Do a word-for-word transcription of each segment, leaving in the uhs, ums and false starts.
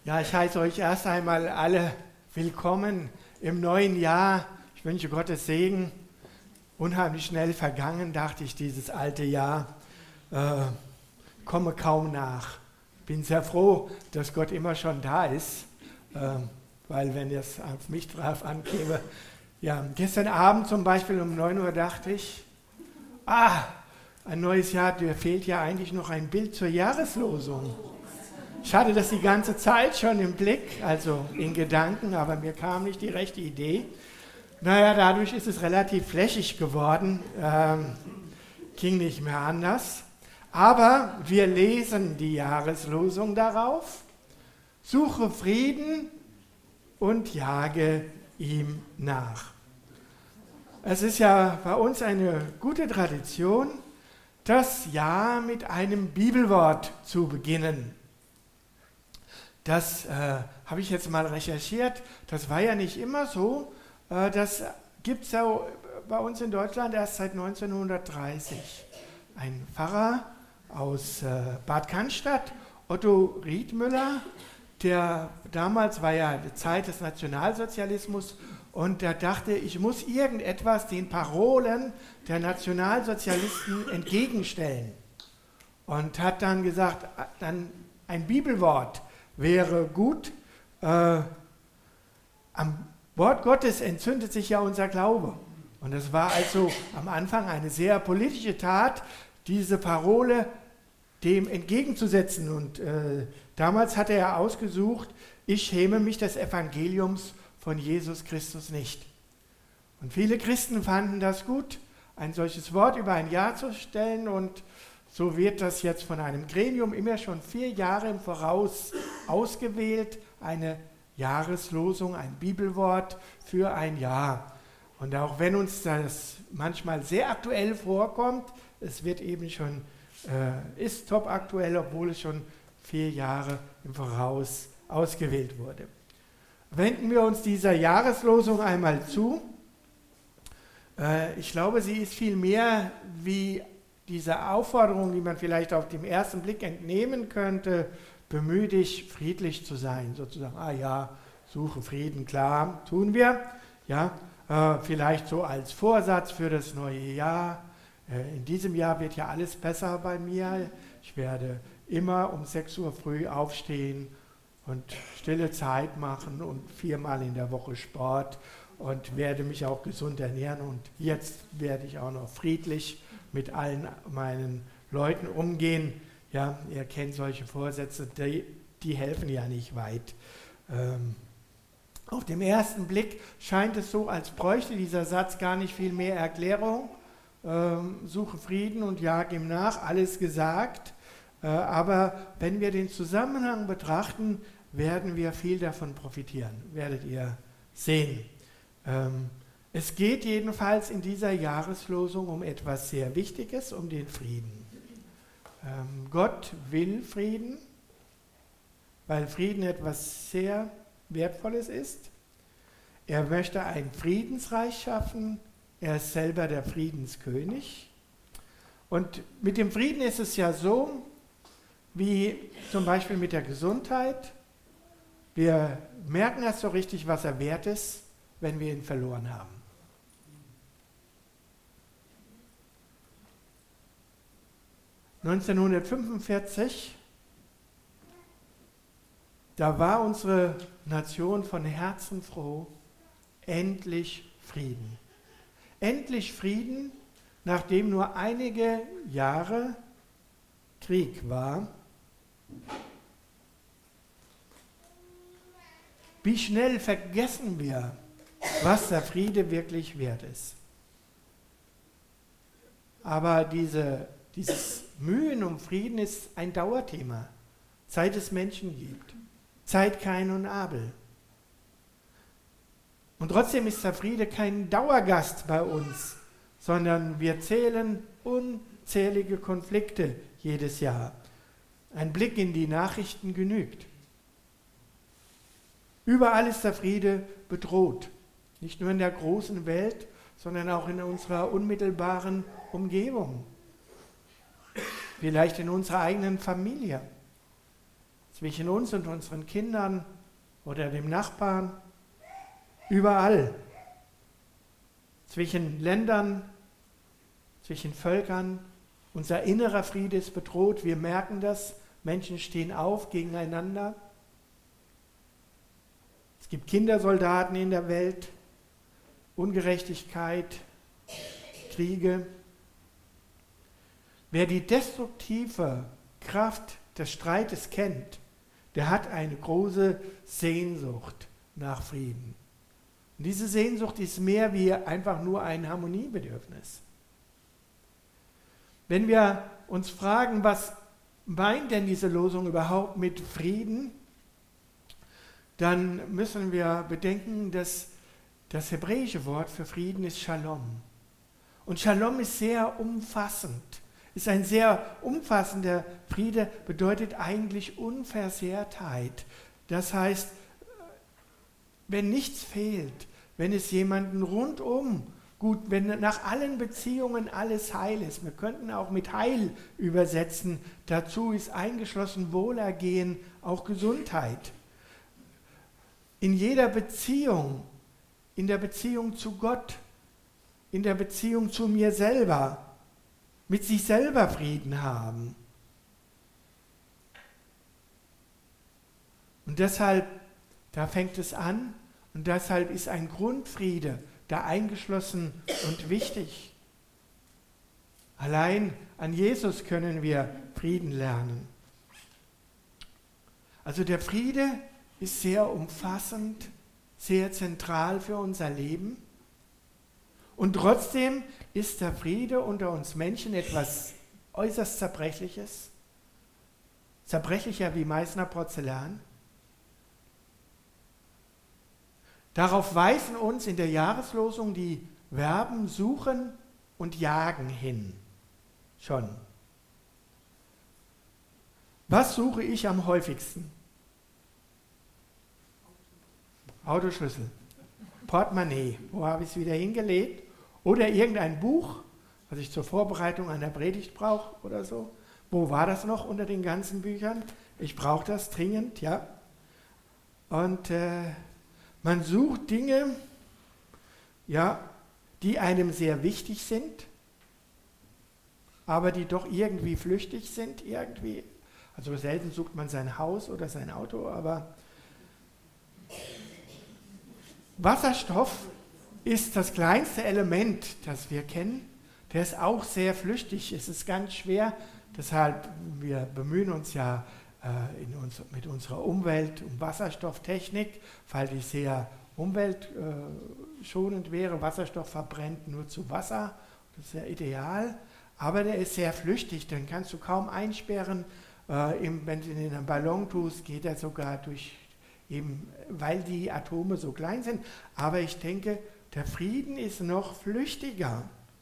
Ja, ich heiße euch erst einmal alle willkommen im neuen Jahr. Ich wünsche Gottes Segen. Unheimlich schnell vergangen, dachte ich, dieses alte Jahr. Äh, komme kaum nach. Bin sehr froh, dass Gott immer schon da ist, äh, weil wenn es auf mich drauf ankäme. Ja, gestern Abend zum Beispiel um neun Uhr dachte ich, ah, ein neues Jahr, dir fehlt ja eigentlich noch ein Bild zur Jahreslosung. Ich hatte das die ganze Zeit schon im Blick, also in Gedanken, aber mir kam nicht die rechte Idee. Naja, dadurch ist es relativ flächig geworden, ähm, ging nicht mehr anders. Aber wir lesen die Jahreslosung darauf: Suche Frieden und jage ihm nach. Es ist ja bei uns eine gute Tradition, das Jahr mit einem Bibelwort zu beginnen. Das äh, habe ich jetzt mal recherchiert. Das war ja nicht immer so. Äh, das gibt es ja bei uns in Deutschland erst seit neunzehnhundertdreißig. Ein Pfarrer aus äh, Bad Cannstatt, Otto Riedmüller, der damals war ja die Zeit des Nationalsozialismus und der dachte, ich muss irgendetwas den Parolen der Nationalsozialisten entgegenstellen. Und hat dann gesagt, dann ein Bibelwort wäre gut. Äh, am Wort Gottes entzündet sich ja unser Glaube. Und es war also am Anfang eine sehr politische Tat, diese Parole dem entgegenzusetzen. Und äh, damals hatte er ausgesucht, ich schäme mich des Evangeliums von Jesus Christus nicht. Und viele Christen fanden das gut, ein solches Wort über ein Jahr zu stellen, und so wird das jetzt von einem Gremium immer schon vier Jahre im Voraus ausgewählt, eine Jahreslosung, ein Bibelwort für ein Jahr. Und auch wenn uns das manchmal sehr aktuell vorkommt, es wird eben schon, äh, ist top aktuell, obwohl es schon vier Jahre im Voraus ausgewählt wurde. Wenden wir uns dieser Jahreslosung einmal zu. Äh, ich glaube, sie ist viel mehr wie diese Aufforderung, die man vielleicht auf den ersten Blick entnehmen könnte: bemühe dich, friedlich zu sein, sozusagen. Ah ja, suche Frieden, klar, tun wir. Ja, äh, vielleicht so als Vorsatz für das neue Jahr. Äh, in diesem Jahr wird ja alles besser bei mir. Ich werde immer um sechs Uhr früh aufstehen und stille Zeit machen und viermal in der Woche Sport und werde mich auch gesund ernähren. Und jetzt werde ich auch noch friedlich mit allen meinen Leuten umgehen. Ja, ihr kennt solche Vorsätze, die, die helfen ja nicht weit. Ähm, auf den ersten Blick scheint es so, als bräuchte dieser Satz gar nicht viel mehr Erklärung. Ähm, suche Frieden und jage ihm nach, alles gesagt. Äh, aber wenn wir den Zusammenhang betrachten, werden wir viel davon profitieren, werdet ihr sehen. Ähm, Es geht jedenfalls in dieser Jahreslosung um etwas sehr Wichtiges, um den Frieden. Ähm, Gott will Frieden, weil Frieden etwas sehr Wertvolles ist. Er möchte ein Friedensreich schaffen. Er ist selber der Friedenskönig. Und mit dem Frieden ist es ja so, wie zum Beispiel mit der Gesundheit. Wir merken erst so richtig, was er wert ist, wenn wir ihn verloren haben. neunzehnhundertfünfundvierzig, da war unsere Nation von Herzen froh, endlich Frieden. Endlich Frieden, nachdem nur einige Jahre Krieg war. Wie schnell vergessen wir, was der Friede wirklich wert ist. Aber diese, dieses Mühen um Frieden ist ein Dauerthema, seit es Menschen gibt, seit Kain und Abel. Und trotzdem ist der Friede kein Dauergast bei uns, sondern wir zählen unzählige Konflikte jedes Jahr. Ein Blick in die Nachrichten genügt. Überall ist der Friede bedroht, nicht nur in der großen Welt, sondern auch in unserer unmittelbaren Umgebung. Vielleicht in unserer eigenen Familie. zwischen uns und unseren Kindern oder dem Nachbarn, überall, zwischen Ländern, zwischen Völkern. Unser innerer Friede ist bedroht, wir merken das, Menschen stehen auf gegeneinander. Es gibt Kindersoldaten in der Welt, Ungerechtigkeit, Kriege. Wer die destruktive Kraft des Streites kennt, der hat eine große Sehnsucht nach Frieden. Und diese Sehnsucht ist mehr wie einfach nur ein Harmoniebedürfnis. Wenn wir uns fragen, was meint denn diese Losung überhaupt mit Frieden, dann müssen wir bedenken, dass das hebräische Wort für Frieden ist Shalom. Und Shalom ist sehr umfassend. Ist ein sehr umfassender Friede, bedeutet eigentlich Unversehrtheit. Das heißt, wenn nichts fehlt, wenn es jemanden rundum gut, wenn nach allen Beziehungen alles heil ist, wir könnten auch mit Heil übersetzen, dazu ist eingeschlossen Wohlergehen, auch Gesundheit. In jeder Beziehung, in der Beziehung zu Gott, in der Beziehung zu mir selber, mit sich selber Frieden haben. Und deshalb, da fängt es an, und deshalb ist ein Grundfriede da eingeschlossen und wichtig. Allein an Jesus können wir Frieden lernen. Also der Friede ist sehr umfassend, sehr zentral für unser Leben. Und trotzdem ist der Friede unter uns Menschen etwas äußerst Zerbrechliches, zerbrechlicher wie Meißner Porzellan. Darauf weisen uns in der Jahreslosung die Verben suchen und jagen hin. Schon. Was suche ich am häufigsten? Autoschlüssel, Portemonnaie, wo habe ich es wieder hingelegt? Oder irgendein Buch, was ich zur Vorbereitung einer Predigt brauche oder so. Wo war das noch unter den ganzen Büchern? Ich brauche das dringend, ja. Und äh, man sucht Dinge, ja, die einem sehr wichtig sind, aber die doch irgendwie flüchtig sind, irgendwie. Also selten sucht man sein Haus oder sein Auto, aber Wasserstoff ist das kleinste Element, das wir kennen. Der ist auch sehr flüchtig, es ist ganz schwer. Deshalb, wir bemühen uns ja äh, in uns, mit unserer Umwelt um Wasserstofftechnik, weil die sehr umweltschonend wäre. Wasserstoff verbrennt nur zu Wasser, das ist ja ideal. Aber der ist sehr flüchtig, den kannst du kaum einsperren. Äh, im, wenn du ihn in einen Ballon tust, geht er sogar durch, eben weil die Atome so klein sind. Aber ich denke, der Frieden ist noch flüchtiger.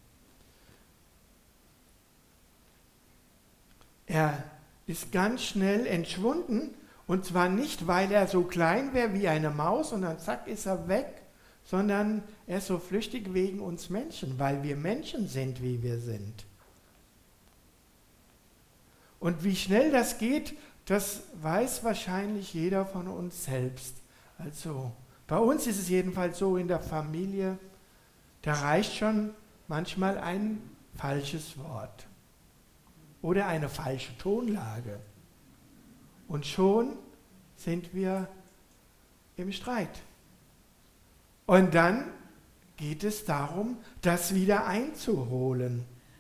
Er ist ganz schnell entschwunden, und zwar nicht, weil er so klein wäre wie eine Maus und dann zack ist er weg, sondern er ist so flüchtig wegen uns Menschen, weil wir Menschen sind, wie wir sind. Und wie schnell das geht, das weiß wahrscheinlich jeder von uns selbst. Also bei uns ist es jedenfalls so in der Familie, da reicht schon manchmal ein falsches Wort oder eine falsche Tonlage. Und schon sind wir im Streit. Und dann geht es darum, das wieder einzuholen.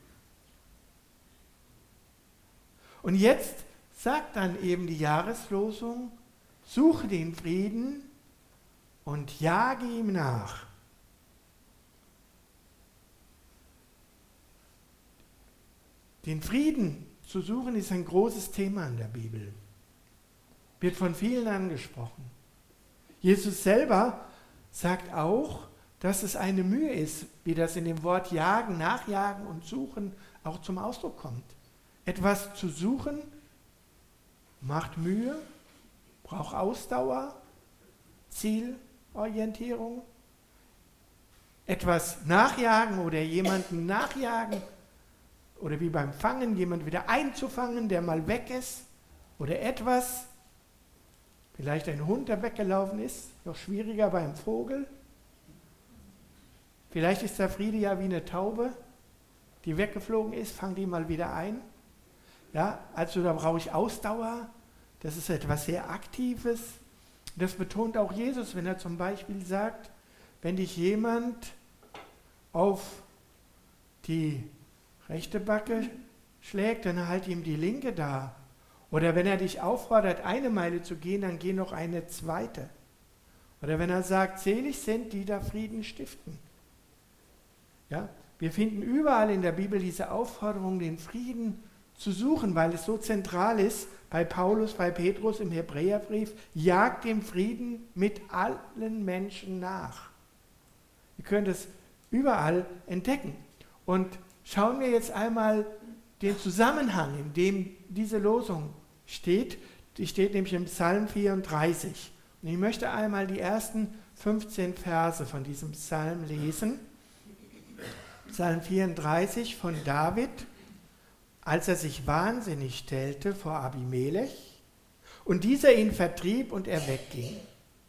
Und jetzt sagt dann eben die Jahreslosung, suche den Frieden und jage ihm nach. Den Frieden zu suchen ist ein großes Thema in der Bibel. Wird von vielen angesprochen. Jesus selber sagt auch, dass es eine Mühe ist, wie das in dem Wort jagen, nachjagen und suchen auch zum Ausdruck kommt. Etwas zu suchen macht Mühe, braucht Ausdauer, Zielorientierung. Etwas nachjagen oder jemanden nachjagen oder wie beim Fangen, jemand wieder einzufangen, der mal weg ist oder etwas Vielleicht ein Hund, der weggelaufen ist, noch schwieriger beim Vogel. Vielleicht ist der Friede ja wie eine Taube, die weggeflogen ist, fang die mal wieder ein. Ja, also da brauche ich Ausdauer, das ist etwas sehr Aktives. Das betont auch Jesus, wenn er zum Beispiel sagt, wenn dich jemand auf die rechte Backe schlägt, dann halt ihm die linke da. Oder wenn er dich auffordert, eine Meile zu gehen, dann geh noch eine zweite. Oder wenn er sagt, selig sind, die da Frieden stiften. Ja, wir finden überall in der Bibel diese Aufforderung, den Frieden zu suchen, weil es so zentral ist, bei Paulus, bei Petrus im Hebräerbrief, jagt dem Frieden mit allen Menschen nach. Ihr könnt es überall entdecken. Und schauen wir jetzt einmal den Zusammenhang, in dem diese Losung steht. Die steht nämlich im Psalm vierunddreißig. Und ich möchte einmal die ersten fünfzehn Verse von diesem Psalm lesen. Psalm vierunddreißig von David, als er sich wahnsinnig stellte vor Abimelech und dieser ihn vertrieb und er wegging.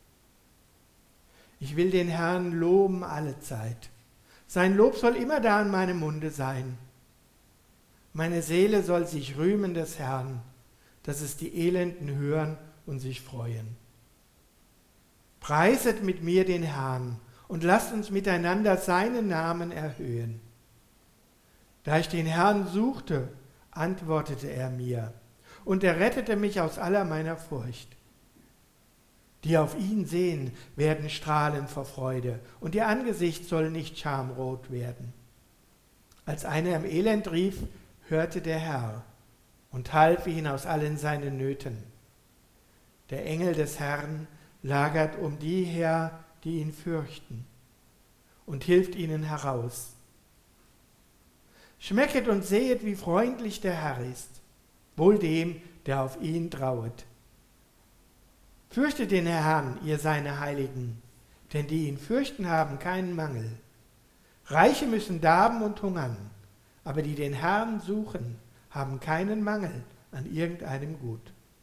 Ich will den Herrn loben alle Zeit. Sein Lob soll immer da in meinem Munde sein. Meine Seele soll sich rühmen des Herrn, dass es die Elenden hören und sich freuen. Preiset mit mir den Herrn und lasst uns miteinander seinen Namen erhöhen. Da ich den Herrn suchte, antwortete er mir und er rettete mich aus aller meiner Furcht. Die auf ihn sehen, werden strahlen vor Freude und ihr Angesicht soll nicht schamrot werden. Als einer im Elend rief, hörte der Herr und half ihn aus allen seinen Nöten. Der Engel des Herrn lagert um die her, die ihn fürchten, und hilft ihnen heraus. Schmecket und sehet, wie freundlich der Herr ist, wohl dem, der auf ihn trauet. Fürchtet den Herrn, ihr seine Heiligen, denn die ihn fürchten, haben keinen Mangel. Reiche müssen darben und hungern, aber die den Herrn suchen, haben keinen Mangel an irgendeinem Gut.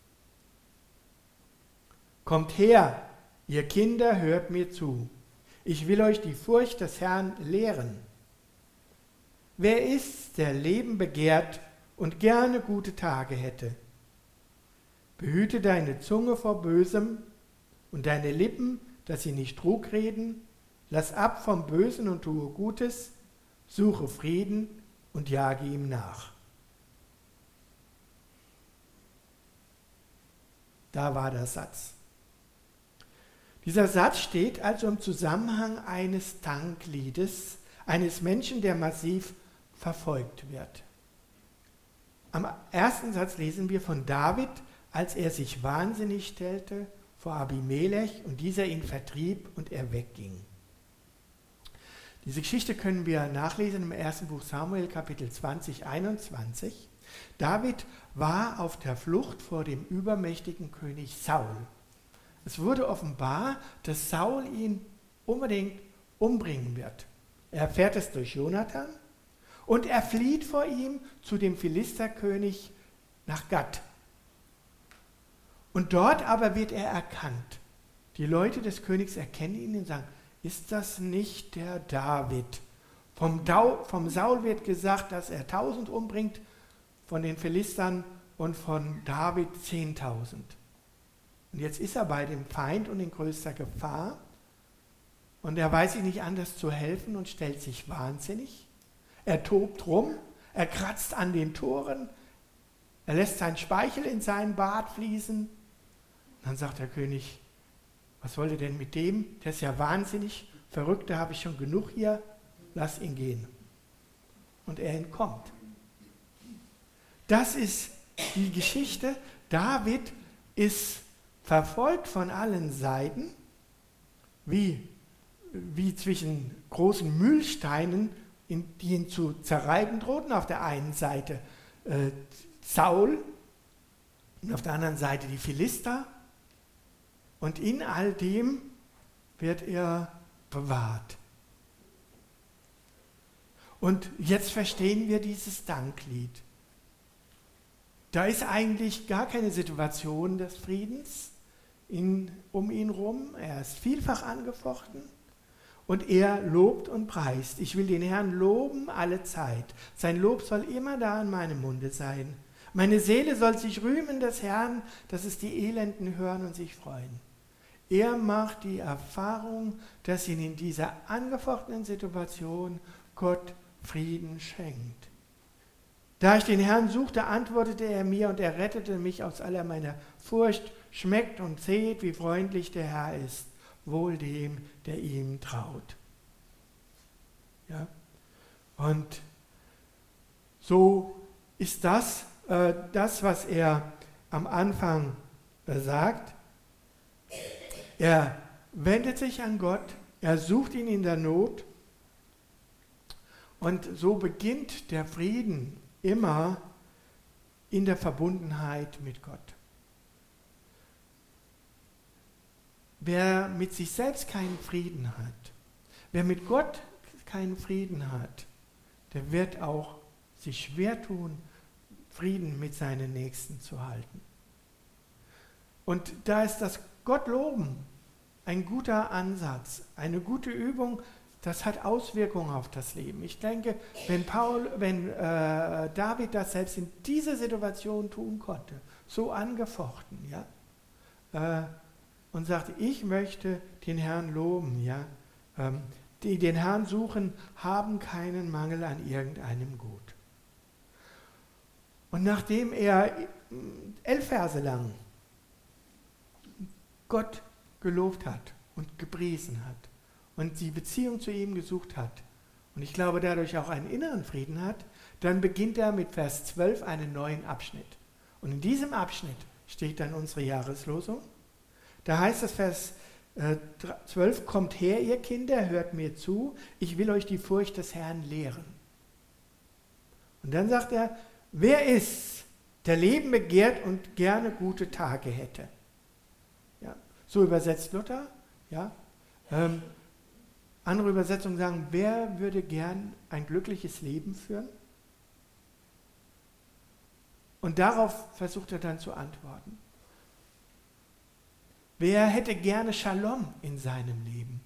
Kommt her, ihr Kinder, hört mir zu. Ich will euch die Furcht des Herrn lehren. Wer ist's, der Leben begehrt und gerne gute Tage hätte? Behüte deine Zunge vor Bösem und deine Lippen, dass sie nicht Trug reden. Lass ab vom Bösen und tue Gutes. Suche Frieden und jage ihm nach. Da war der Satz. Dieser Satz steht also im Zusammenhang eines Dankliedes, eines Menschen, der massiv verfolgt wird. Am ersten Satz lesen wir von David, als er sich wahnsinnig stellte vor Abimelech und dieser ihn vertrieb und er wegging. Diese Geschichte können wir nachlesen im ersten Buch Samuel, Kapitel zwanzig, einundzwanzig. David war auf der Flucht vor dem übermächtigen König Saul. Es wurde offenbar, dass Saul ihn unbedingt umbringen wird. Er erfährt es durch Jonathan und er flieht vor ihm zu dem Philisterkönig nach Gat. Und dort aber wird er erkannt. Die Leute des Königs erkennen ihn und sagen, ist das nicht der David? Vom, Dau, vom Saul wird gesagt, dass er tausend umbringt, von den Philistern und von David zehntausend. Und jetzt ist er bei dem Feind und in größter Gefahr und er weiß sich nicht anders zu helfen und stellt sich wahnsinnig. Er tobt rum, er kratzt an den Toren, er lässt seinen Speichel in seinen Bart fließen. Dann sagt der König, was wollt ihr denn mit dem? Der ist ja wahnsinnig, Verrückte habe ich schon genug hier, lass ihn gehen. Und er entkommt. Das ist die Geschichte. David ist verfolgt von allen Seiten, wie, wie zwischen großen Mühlsteinen, in, die ihn zu zerreiben drohten. Auf der einen Seite äh, Saul und auf der anderen Seite die Philister. Und in all dem wird er bewahrt. Und jetzt verstehen wir dieses Danklied. Da ist eigentlich gar keine Situation des Friedens in, um ihn rum, er ist vielfach angefochten und er lobt und preist. Ich will den Herrn loben alle Zeit. Sein Lob soll immer da in meinem Munde sein. Meine Seele soll sich rühmen des Herrn, dass es die Elenden hören und sich freuen. Er macht die Erfahrung, dass ihn in dieser angefochtenen Situation Gott Frieden schenkt. Da ich den Herrn suchte, antwortete er mir und er rettete mich aus aller meiner Furcht. Schmeckt und seht, wie freundlich der Herr ist, wohl dem, der ihm traut. Ja? Und so ist das, äh, das, was er am Anfang äh, sagt. Er wendet sich an Gott, er sucht ihn in der Not und so beginnt der Frieden immer in der Verbundenheit mit Gott. Wer mit sich selbst keinen Frieden hat, wer mit Gott keinen Frieden hat, der wird auch sich schwer tun, Frieden mit seinen Nächsten zu halten. Und da ist das Gottloben ein guter Ansatz, eine gute Übung, das hat Auswirkungen auf das Leben. Ich denke, wenn, Paul, wenn äh, David das selbst in dieser Situation tun konnte, so angefochten, ja, äh, und sagte, ich möchte den Herrn loben, ja, ähm, die den Herrn suchen, haben keinen Mangel an irgendeinem Gut. Und nachdem er elf Verse lang Gott gelobt hat und gepriesen hat und die Beziehung zu ihm gesucht hat und ich glaube dadurch auch einen inneren Frieden hat, dann beginnt er mit Vers zwölf einen neuen Abschnitt. Und in diesem Abschnitt steht dann unsere Jahreslosung. Da heißt es Vers zwölf, kommt her, ihr Kinder, hört mir zu, ich will euch die Furcht des Herrn lehren. Und dann sagt er, wer ist, der Leben begehrt und gerne gute Tage hätte? Ja, so übersetzt Luther. Ja. Ähm, andere Übersetzungen sagen, wer würde gern ein glückliches Leben führen? Und darauf versucht er dann zu antworten. Wer hätte gerne Shalom in seinem Leben?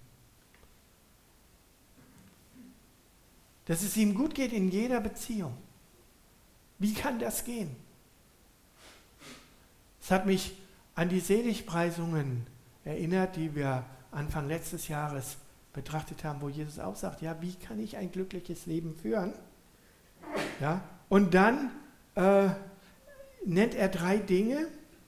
Dass es ihm gut geht in jeder Beziehung. Wie kann das gehen? Es hat mich an die Seligpreisungen erinnert, die wir Anfang letztes Jahres betrachtet haben, wo Jesus auch sagt, ja, wie kann ich ein glückliches Leben führen? Ja, und dann äh, nennt er drei Dinge.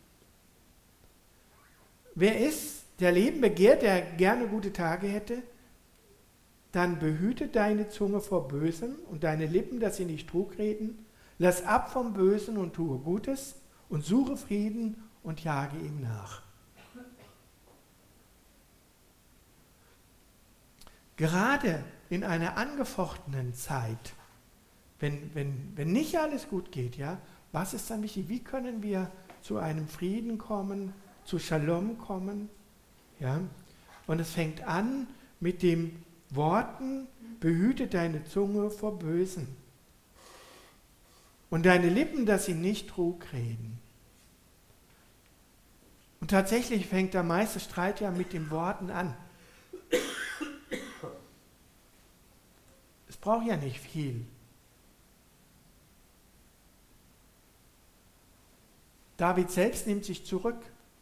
Wer ist, der Leben begehrt, der gerne gute Tage hätte, dann behüte deine Zunge vor Bösem und deine Lippen, dass sie nicht Trug reden. Lass ab vom Bösen und tue Gutes und suche Frieden und jage ihm nach. Gerade in einer angefochtenen Zeit, wenn, wenn, wenn nicht alles gut geht, ja, was ist dann wichtig? Wie können wir zu einem Frieden kommen, zu Shalom kommen? Ja? Und es fängt an mit den Worten, behüte deine Zunge vor Bösen und deine Lippen, dass sie nicht Trug reden. Und tatsächlich fängt der meiste Streit ja mit den Worten an. Es braucht ja nicht viel. David selbst nimmt sich zurück,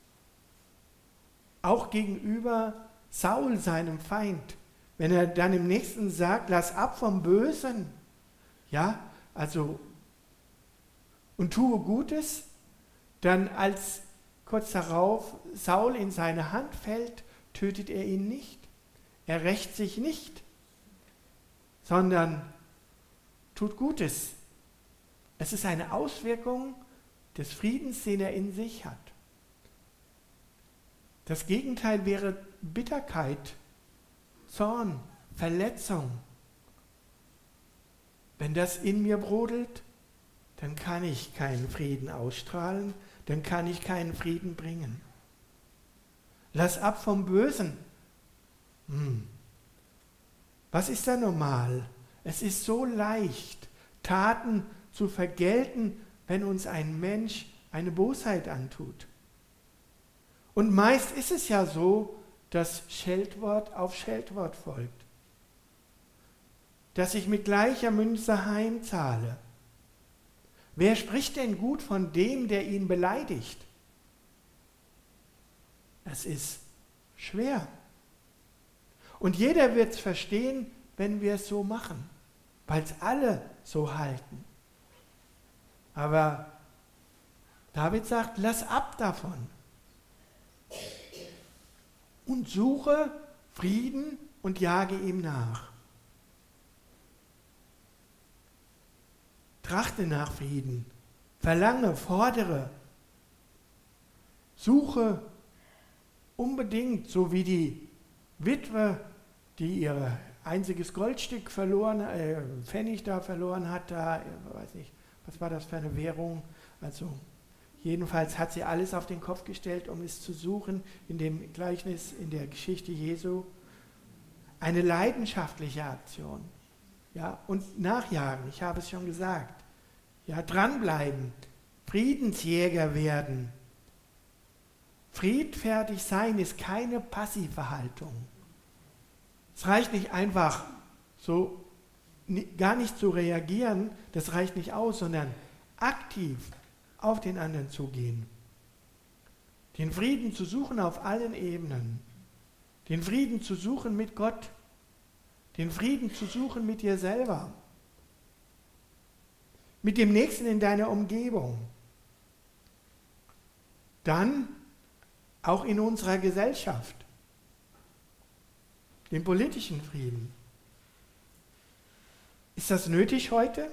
auch gegenüber Saul, seinem Feind. Wenn er dann im nächsten sagt, lass ab vom Bösen, ja, also, und tue Gutes, dann als kurz darauf Saul in seine Hand fällt, tötet er ihn nicht. Er rächt sich nicht, sondern tut Gutes. Es ist eine Auswirkung des Friedens, den er in sich hat. Das Gegenteil wäre Bitterkeit, Zorn, Verletzung. Wenn das in mir brodelt, dann kann ich keinen Frieden ausstrahlen, dann kann ich keinen Frieden bringen. Lass ab vom Bösen. Hm. Was ist da normal? Es ist so leicht, Taten zu vergelten, wenn uns ein Mensch eine Bosheit antut. Und meist ist es ja so, dass Scheltwort auf Scheltwort folgt. Dass ich mit gleicher Münze heimzahle. Wer spricht denn gut von dem, der ihn beleidigt? Das ist schwer. Und jeder wird es verstehen, wenn wir es so machen, weil es alle so halten. Aber David sagt, lass ab davon und suche Frieden und jage ihm nach. Trachte nach Frieden, verlange, fordere, suche unbedingt, so wie die Witwe, die ihr einziges Goldstück verloren, äh, Pfennig da verloren hat, da, ich weiß nicht, was war das für eine Währung? Also jedenfalls hat sie alles auf den Kopf gestellt, um es zu suchen, in dem Gleichnis, in der Geschichte Jesu. Eine leidenschaftliche Aktion. Ja, und nachjagen, ich habe es schon gesagt. Ja, dranbleiben, Friedensjäger werden. Friedfertig sein ist keine passive Haltung. Es reicht nicht einfach so, gar nicht zu reagieren, das reicht nicht aus, sondern aktiv auf den anderen zugehen. Den Frieden zu suchen auf allen Ebenen. Den Frieden zu suchen mit Gott. Den Frieden zu suchen mit dir selber. Mit dem Nächsten in deiner Umgebung. Dann auch in unserer Gesellschaft. Den politischen Frieden. Ist das nötig heute?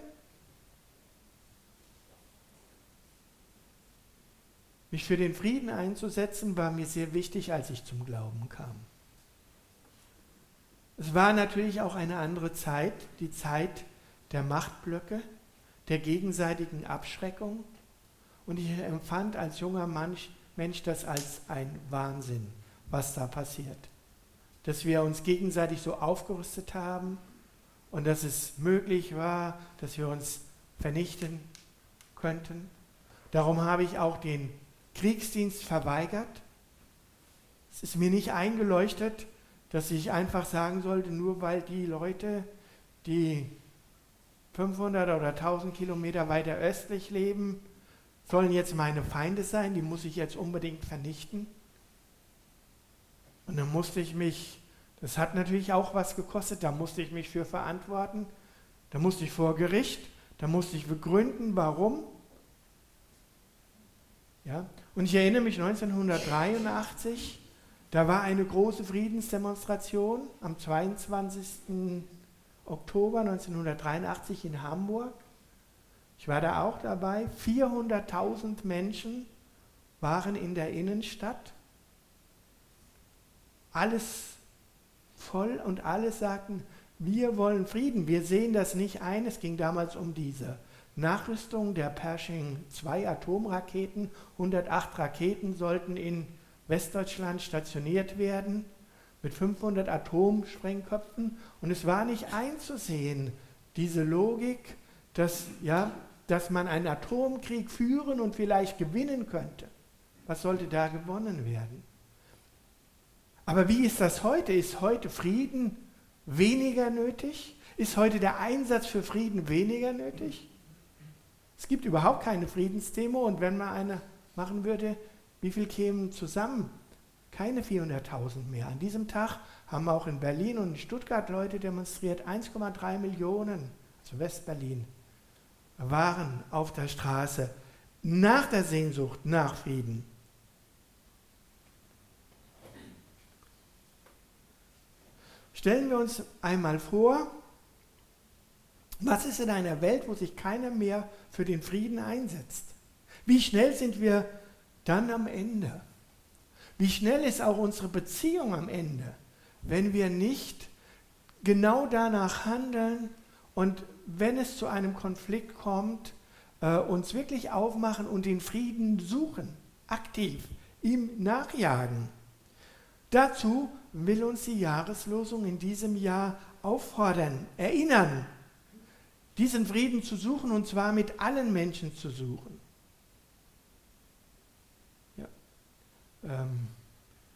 Mich für den Frieden einzusetzen, war mir sehr wichtig, als ich zum Glauben kam. Es war natürlich auch eine andere Zeit, die Zeit der Machtblöcke, der gegenseitigen Abschreckung. Und ich empfand als junger Mensch, Mensch das als ein Wahnsinn, was da passiert. Dass wir uns gegenseitig so aufgerüstet haben und dass es möglich war, dass wir uns vernichten könnten. Darum habe ich auch den Kriegsdienst verweigert. Es ist mir nicht eingeleuchtet, dass ich einfach sagen sollte, nur weil die Leute, die fünfhundert oder tausend Kilometer weiter östlich leben, sollen jetzt meine Feinde sein, die muss ich jetzt unbedingt vernichten. Und dann musste ich mich, das hat natürlich auch was gekostet, da musste ich mich für verantworten, da musste ich vor Gericht, da musste ich begründen, warum. Ja? Und ich erinnere mich neunzehnhundertdreiundachtzig, da war eine große Friedensdemonstration am zweiundzwanzigsten Oktober neunzehnhundertdreiundachtzig in Hamburg. Ich war da auch dabei. vierhunderttausend Menschen waren in der Innenstadt. Alles voll und alle sagten, wir wollen Frieden, wir sehen das nicht ein. Es ging damals um diese Nachrüstung der Pershing zwei Atomraketen. hundertacht Raketen sollten in Westdeutschland stationiert werden mit fünfhundert Atomsprengköpfen. Und es war nicht einzusehen, diese Logik, dass, ja, dass man einen Atomkrieg führen und vielleicht gewinnen könnte. Was sollte da gewonnen werden? Aber wie ist das heute? Ist heute Frieden weniger nötig? Ist heute der Einsatz für Frieden weniger nötig? Es gibt überhaupt keine Friedensdemo und wenn man eine machen würde, wie viel kämen zusammen? Keine vierhunderttausend mehr. An diesem Tag haben auch in Berlin und in Stuttgart Leute demonstriert, eins Komma drei Millionen, also Westberlin, waren auf der Straße nach der Sehnsucht nach Frieden. Stellen wir uns einmal vor, was ist in einer Welt, wo sich keiner mehr für den Frieden einsetzt? Wie schnell sind wir dann am Ende? Wie schnell ist auch unsere Beziehung am Ende, wenn wir nicht genau danach handeln und wenn es zu einem Konflikt kommt, äh, uns wirklich aufmachen und den Frieden suchen, aktiv, ihm nachjagen. Dazu will uns die Jahreslosung in diesem Jahr auffordern, erinnern, diesen Frieden zu suchen und zwar mit allen Menschen zu suchen. Ja. Ähm,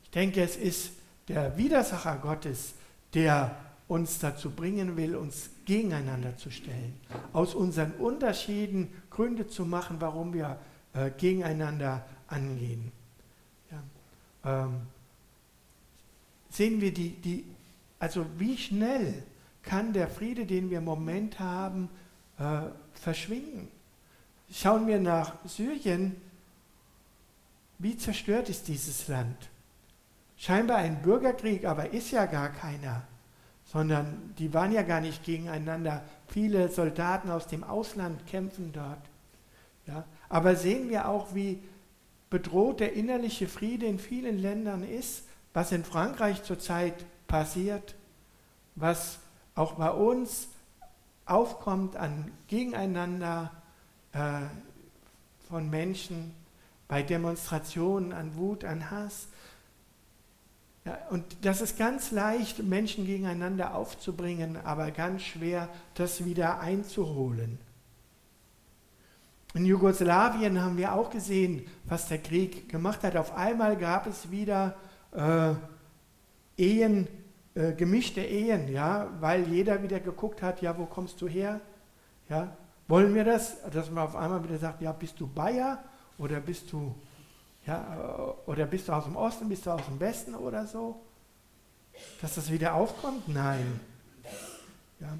Ich denke, es ist der Widersacher Gottes, der uns dazu bringen will, uns gegeneinander zu stellen, aus unseren Unterschieden Gründe zu machen, warum wir äh, gegeneinander angehen. Ja, ähm, sehen wir die, die, also wie schnell kann der Friede, den wir im Moment haben, äh, verschwinden. Schauen wir nach Syrien, wie zerstört ist dieses Land? Scheinbar ein Bürgerkrieg, aber ist ja gar keiner, sondern die waren ja gar nicht gegeneinander. Viele Soldaten aus dem Ausland kämpfen dort. Ja? Aber sehen wir auch, wie bedroht der innerliche Friede in vielen Ländern ist, was in Frankreich zurzeit passiert, was auch bei uns aufkommt an Gegeneinander äh, von Menschen, bei Demonstrationen, an Wut, an Hass. Ja, und das ist ganz leicht, Menschen gegeneinander aufzubringen, aber ganz schwer, das wieder einzuholen. In Jugoslawien haben wir auch gesehen, was der Krieg gemacht hat. Auf einmal gab es wieder äh, Ehen, äh, gemischte Ehen, ja, weil jeder wieder geguckt hat, ja, wo kommst du her? Ja, wollen wir das? Dass man auf einmal wieder sagt, ja, bist du Bayer oder bist du, ja, oder bist du aus dem Osten, bist du aus dem Westen oder so? Dass das wieder aufkommt? Nein. Ja.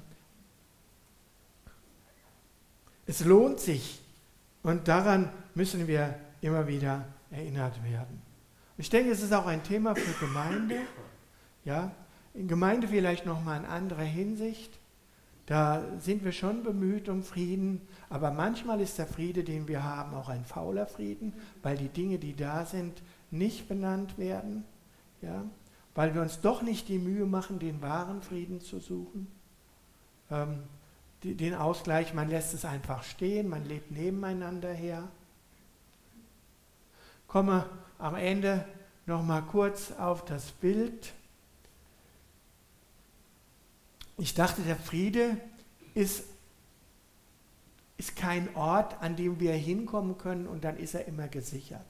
Es lohnt sich und daran müssen wir immer wieder erinnert werden. Ich denke, es ist auch ein Thema für Gemeinde. Ja, in Gemeinde vielleicht nochmal in anderer Hinsicht. Da sind wir schon bemüht um Frieden, aber manchmal ist der Friede, den wir haben, auch ein fauler Frieden, weil die Dinge, die da sind, nicht benannt werden, ja, weil wir uns doch nicht die Mühe machen, den wahren Frieden zu suchen, ähm, die, den Ausgleich, man lässt es einfach stehen, man lebt nebeneinander her. Komme am Ende nochmal kurz auf das Bild. Ich dachte, der Friede ist, ist kein Ort, an dem wir hinkommen können und dann ist er immer gesichert.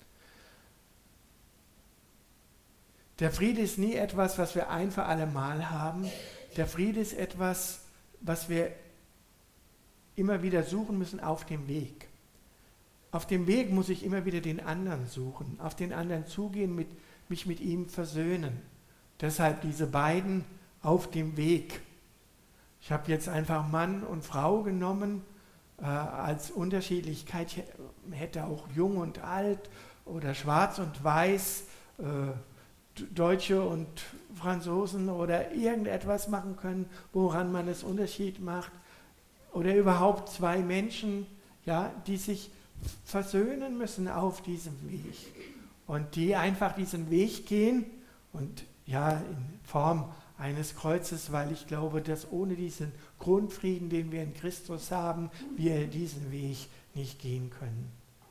Der Friede ist nie etwas, was wir ein für alle Mal haben. Der Friede ist etwas, was wir immer wieder suchen müssen auf dem Weg. Auf dem Weg muss ich immer wieder den anderen suchen, auf den anderen zugehen, mit, mich mit ihm versöhnen. Deshalb diese beiden auf dem Weg. Ich habe jetzt einfach Mann und Frau genommen äh, als Unterschiedlichkeit. Ich hätte auch jung und alt oder schwarz und weiß, äh, Deutsche und Franzosen oder irgendetwas machen können, woran man es Unterschied macht. Oder überhaupt zwei Menschen, ja, die sich versöhnen müssen auf diesem Weg. Und die einfach diesen Weg gehen und ja, in Form eines Kreuzes, weil ich glaube, dass ohne diesen Grundfrieden, den wir in Christus haben, wir diesen Weg nicht gehen können.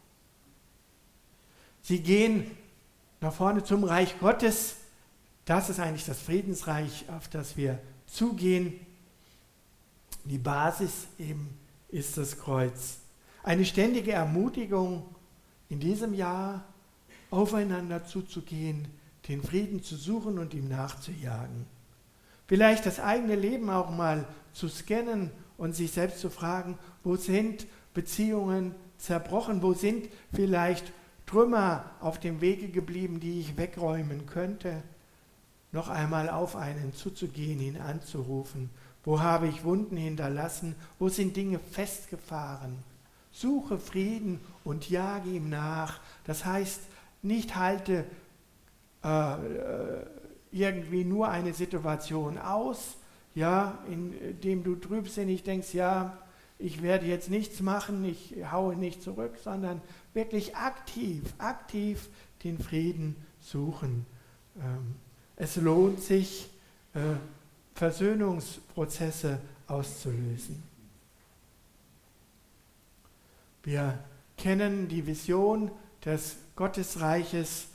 Sie gehen nach vorne zum Reich Gottes. Das ist eigentlich das Friedensreich, auf das wir zugehen. Die Basis eben ist das Kreuz. Eine ständige Ermutigung in diesem Jahr, aufeinander zuzugehen, den Frieden zu suchen und ihm nachzujagen. Vielleicht das eigene Leben auch mal zu scannen und sich selbst zu fragen, wo sind Beziehungen zerbrochen, wo sind vielleicht Trümmer auf dem Wege geblieben, die ich wegräumen könnte. Noch einmal auf einen zuzugehen, ihn anzurufen. Wo habe ich Wunden hinterlassen? Wo sind Dinge festgefahren? Suche Frieden und jage ihm nach. Das heißt, nicht halte äh, irgendwie nur eine Situation aus, ja, in dem du trübsinnig denkst, ja, ich werde jetzt nichts machen, ich haue nicht zurück, sondern wirklich aktiv, aktiv den Frieden suchen. Ähm, es lohnt sich, äh, Versöhnungsprozesse auszulösen. Wir kennen die Vision des Gottesreiches.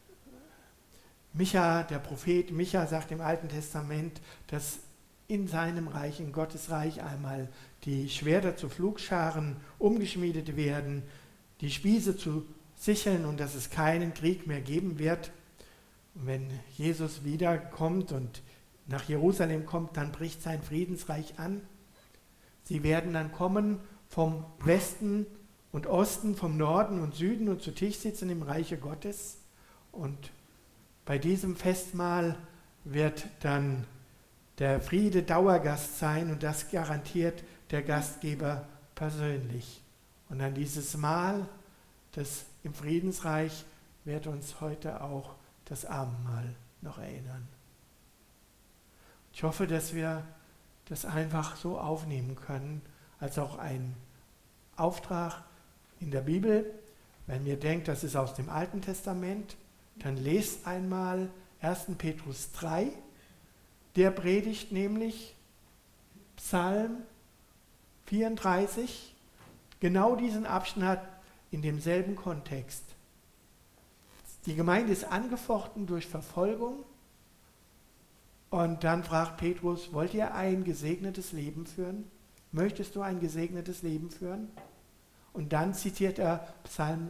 Micha, der Prophet Micha sagt im Alten Testament, dass in seinem Reich, in Gottes Reich einmal die Schwerter zu Pflugscharen umgeschmiedet werden, die Spieße zu Sicheln und dass es keinen Krieg mehr geben wird. Und wenn Jesus wiederkommt und nach Jerusalem kommt, dann bricht sein Friedensreich an. Sie werden dann kommen vom Westen und Osten, vom Norden und Süden und zu Tisch sitzen im Reiche Gottes. Und bei diesem Festmahl wird dann der Friede Dauergast sein und das garantiert der Gastgeber persönlich. Und an dieses Mahl des im Friedensreich wird uns heute auch das Abendmahl noch erinnern. Ich hoffe, dass wir das einfach so aufnehmen können, als auch ein Auftrag in der Bibel. Wenn ihr denkt, das ist aus dem Alten Testament, dann lest einmal ersten Petrus drei. Der predigt nämlich Psalm vierunddreißig, genau diesen Abschnitt in demselben Kontext. Die Gemeinde ist angefochten durch Verfolgung und dann fragt Petrus, wollt ihr ein gesegnetes Leben führen? Möchtest du ein gesegnetes Leben führen? Und dann zitiert er Psalm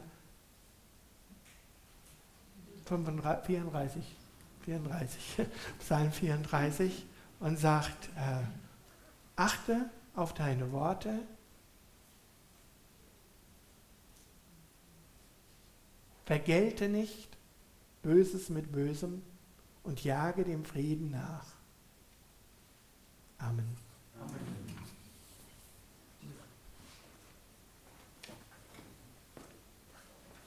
vierunddreißig, vierunddreißig, Psalm vierunddreißig und sagt, äh, achte auf deine Worte, vergelte nicht Böses mit Bösem und jage dem Frieden nach. Amen. Amen.